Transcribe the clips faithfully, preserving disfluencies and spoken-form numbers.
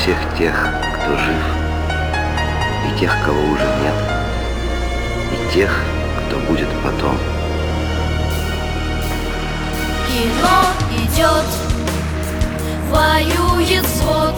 всех тех, кто жив, и тех, кого уже нет, и тех, кто будет потом. Кино идет, воюет взвод,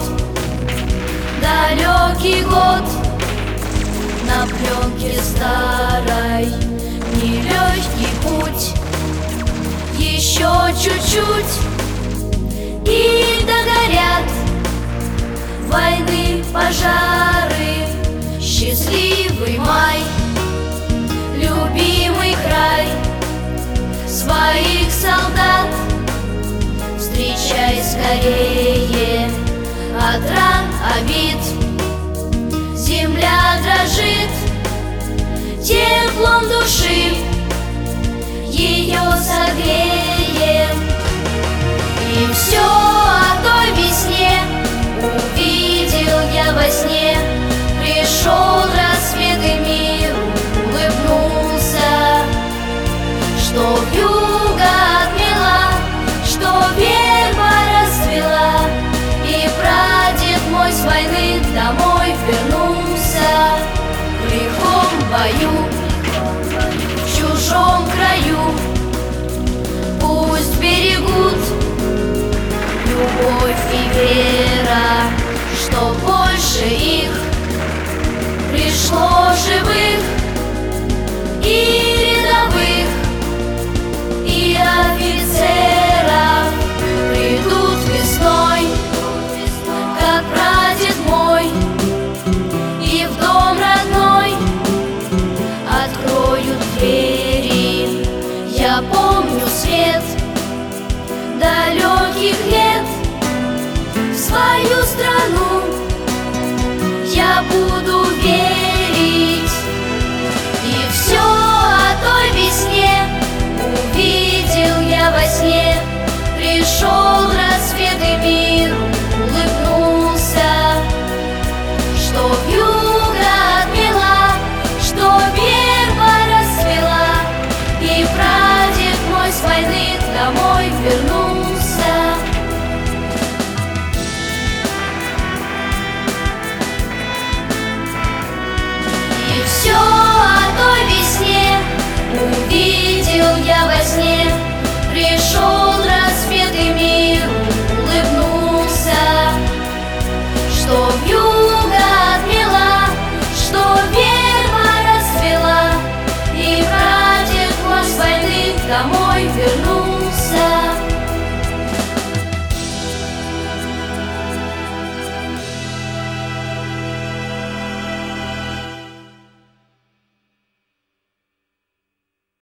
далекий год на пленке старой, нелегкий путь, еще чуть-чуть и догорят войны, пожары, счастливый май, любимый край своих солдат. Встречай скорее от ран, обид, земля дрожит теплом души, ее согреем. И все о той весне увидел я во сне. Пришел рассвет и мир улыбнулся, что вьюга отмела, что верба расцвела, и прадед мой с войны домой вернулся. В лихом бою, в чужом краю, пусть берегут любовь и вера, что больше их пришло живых и рядовых, и офицеров. Придут весной, как прадед мой, и в дом родной откроют двери. Я помню свет далеких лет, в свою страну я буду верить. И все о той весне увидел я во сне. Пришел рассвет и мир улыбнулся, что вьюга отмела, что верба расцвела, и прадед мой с войны домой вернулся. И все о той весне увидел я во сне. Пришел